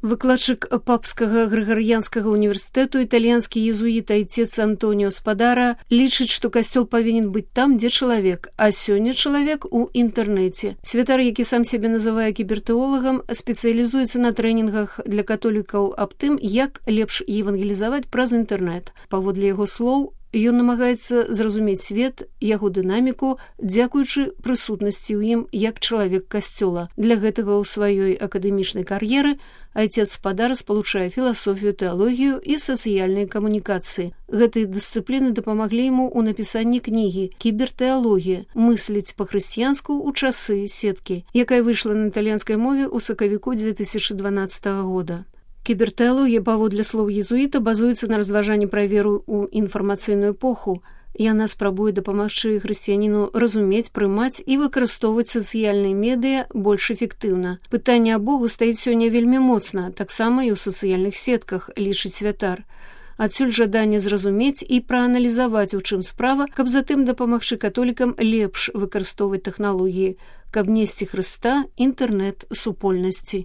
Выкладчык папскага грыгарыянскага універсітэту, італьянскі езуіт айцец Антоніо Спадара лічыць, што касцёл павінен быць там, дзе чалавек, а сёння чалавек у інтэрнэце. Святар, які сам сябе называе кібертэолагам, спецыялізуецца на трэнінгах для католікаў аб тым, як лепш евангелізаваць праз інтэрнэт. Паводле яго слоў, ён намагаецца зразумець свет, яго дынаміку, дзякуючы прысутнасці ў ім як чалавек касцёла. Для гэтага ў сваёй акадэмічнай кар'еры айцец Спадара спалучае філасофію, тэалогію і сацыяльныя камунікацыі. Гэтыя дысцыпліны дапамаглі яму ў напісанні кнігі «Кібертэалогія. Мысліць па-хрысціянску ў часы сеткі», якая выйшла на італьянскай мове ў сакавіку 2012 года. Кібертэалогія, паводле слоў езуіта, базуецца на разважанні пра веру ў інфармацыйную эпоху. Яна спрабуе дапамагчы хрысціяніну разумець, прымаць і выкарыстоўваць сацыяльныя медыа больш эфектыўна. Пытанне аб Богу стаіць сёння вельмі моцна, таксама і ў сацыяльных сетках, лічыць святар. Адсюль жаданне зразумець і прааналізаваць, у чым справа, каб затым дапамагчы католікам лепш выкарыстоўваць тэхналогіі, каб несці Хрыста інтэрнэт супольнасці.